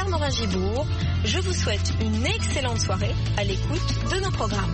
Claire Morin-Gibourg. Je vous souhaite une excellente soirée à l'écoute de nos programmes.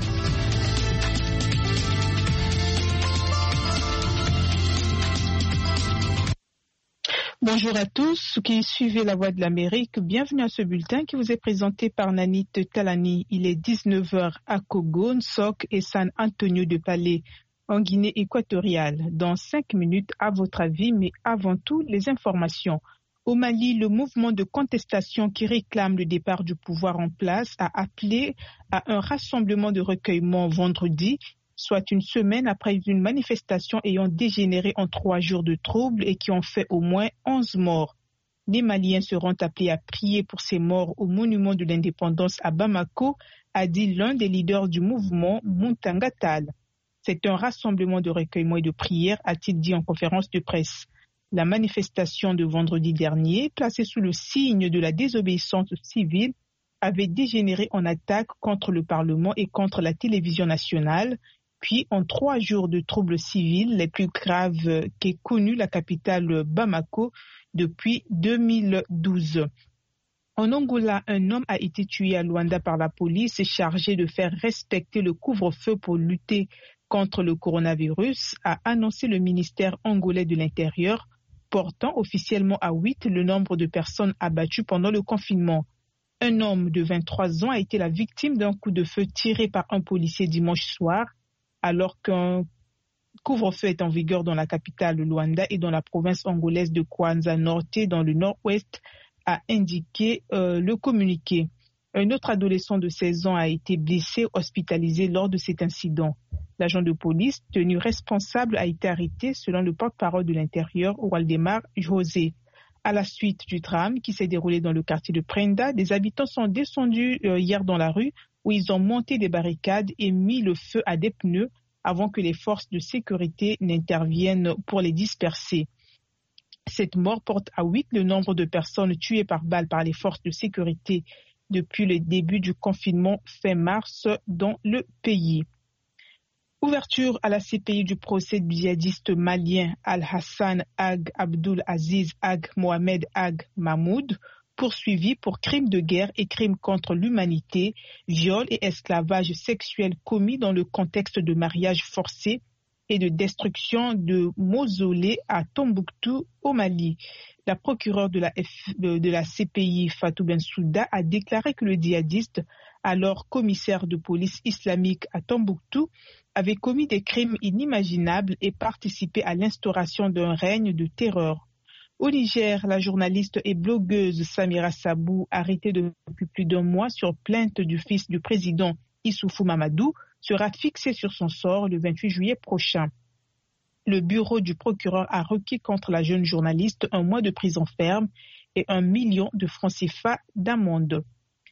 Bonjour à tous qui suivez La Voix de l'Amérique. Bienvenue à ce bulletin qui vous est présenté par Nanit Talani. Il est 19h à Kogo, Nsok et San Antonio de Palais, en Guinée équatoriale. Dans 5 minutes, à votre avis, mais avant tout, les informations. Au Mali, le mouvement de contestation qui réclame le départ du pouvoir en place a appelé à un rassemblement de recueillement vendredi, soit une semaine après une manifestation ayant dégénéré en 3 jours de troubles et qui ont fait au moins 11 morts. Les Maliens seront appelés à prier pour ces morts au monument de l'indépendance à Bamako, a dit l'un des leaders du mouvement, Muntanga Tall. C'est un rassemblement de recueillement et de prière, a-t-il dit en conférence de presse. La manifestation de vendredi dernier, placée sous le signe de la désobéissance civile, avait dégénéré en attaque contre le Parlement et contre la télévision nationale, puis en 3 jours de troubles civils, les plus graves qu'ait connu la capitale Bamako depuis 2012. En Angola, un homme a été tué à Luanda par la police chargé de faire respecter le couvre-feu pour lutter contre le coronavirus, a annoncé le ministère angolais de l'Intérieur, portant officiellement à 8 le nombre de personnes abattues pendant le confinement. Un homme de 23 ans a été la victime d'un coup de feu tiré par un policier dimanche soir, alors qu'un couvre-feu est en vigueur dans la capitale Luanda et dans la province angolaise de Kwanza Norte, dans le nord-ouest, a indiqué le communiqué. Un autre adolescent de 16 ans a été blessé, hospitalisé lors de cet incident. L'agent de police tenu responsable a été arrêté selon le porte-parole de l'Intérieur, Waldemar José. À la suite du drame qui s'est déroulé dans le quartier de Prenda, des habitants sont descendus hier dans la rue où ils ont monté des barricades et mis le feu à des pneus avant que les forces de sécurité n'interviennent pour les disperser. Cette mort porte à 8 le nombre de personnes tuées par balle par les forces de sécurité depuis le début du confinement fin mars dans le pays. Ouverture à la CPI du procès du djihadiste malien Al-Hassan Ag Abdul Aziz Ag Mohamed Ag Mahmoud, poursuivi pour crimes de guerre et crimes contre l'humanité, viol et esclavage sexuel commis dans le contexte de mariage forcé et de destruction de mausolées à Tombouctou au Mali. La procureure de la CPI, Fatou Bensouda, a déclaré que le djihadiste, alors commissaire de police islamique à Tombouctou, avait commis des crimes inimaginables et participé à l'instauration d'un règne de terreur. Au Niger, la journaliste et blogueuse Samira Sabou, arrêtée depuis plus d'1 mois sur plainte du fils du président Issoufou Mamadou, sera fixée sur son sort le 28 juillet prochain. Le bureau du procureur a requis contre la jeune journaliste 1 mois de prison ferme et 1 million de francs CFA d'amende.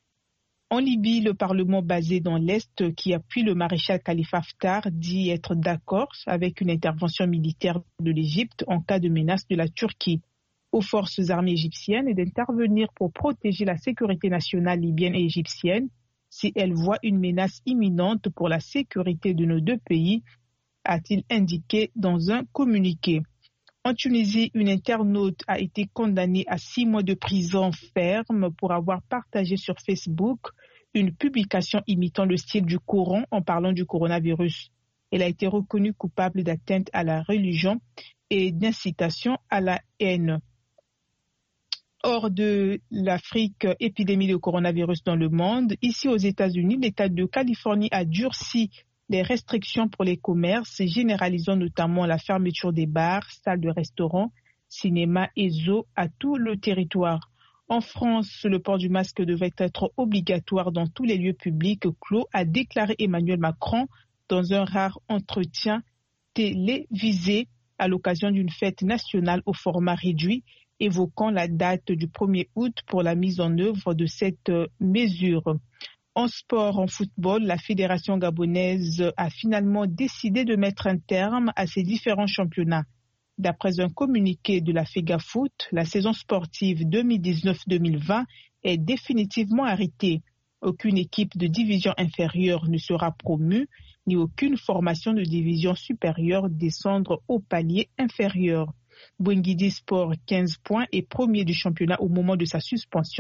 En Libye, le Parlement basé dans l'Est qui appuie le maréchal Khalifa Haftar dit être d'accord avec une intervention militaire de l'Égypte en cas de menace de la Turquie. Aux forces armées égyptiennes et d'intervenir pour protéger la sécurité nationale libyenne et égyptienne si elles voient une menace imminente pour la sécurité de nos 2 pays, a-t-il indiqué dans un communiqué. En Tunisie, une internaute a été condamnée à 6 mois de prison ferme pour avoir partagé sur Facebook une publication imitant le style du Coran en parlant du coronavirus. Elle a été reconnue coupable d'atteinte à la religion et d'incitation à la haine. Hors de l'Afrique, épidémie de coronavirus dans le monde, ici aux États-Unis, l'État de Californie a durci les restrictions pour les commerces, généralisant notamment la fermeture des bars, salles de restaurants, cinémas et zoos à tout le territoire. En France, le port du masque devait être obligatoire dans tous les lieux publics clos, a déclaré Emmanuel Macron dans un rare entretien télévisé à l'occasion d'une fête nationale au format réduit, évoquant la date du 1er août pour la mise en œuvre de cette mesure. En sport, en football, la fédération gabonaise a finalement décidé de mettre un terme à ces différents championnats. D'après un communiqué de la FEGAFOOT, la saison sportive 2019-2020 est définitivement arrêtée. Aucune équipe de division inférieure ne sera promue, ni aucune formation de division supérieure descendre au palier inférieur. Bwengidi Sport, 15 points, est premier du championnat au moment de sa suspension